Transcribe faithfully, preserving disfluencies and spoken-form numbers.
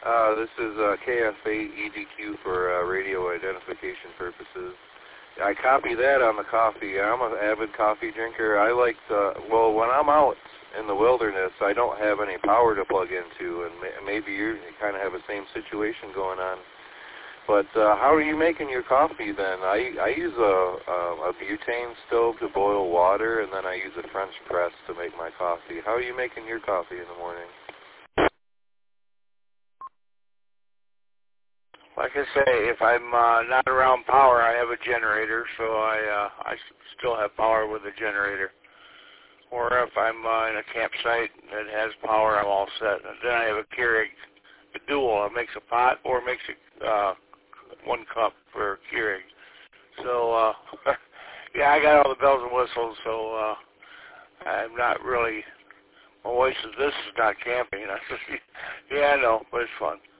Uh, this is uh, K F eight E D Q for uh, radio identification purposes. I copy that on the coffee. I'm an avid coffee drinker. I like to, well, when I'm out in the wilderness, I don't have any power to plug into, and may, maybe you kind of have the same situation going on. But uh, how are you making your coffee then? I, I use a, a, a butane stove to boil water, and then I use a French press to make my coffee. How are you making your coffee in the morning? Like I say, if I'm uh, not around power, I have a generator, so I uh, I s- still have power with the generator. Or if I'm uh, in a campsite that has power, I'm all set. And then I have a Keurig, a dual. It makes a pot or makes a uh, one cup for Keurig. So uh, yeah, I got all the bells and whistles. So uh, I'm not really. My wife says this is not camping. And I said, yeah, I know, but it's fun.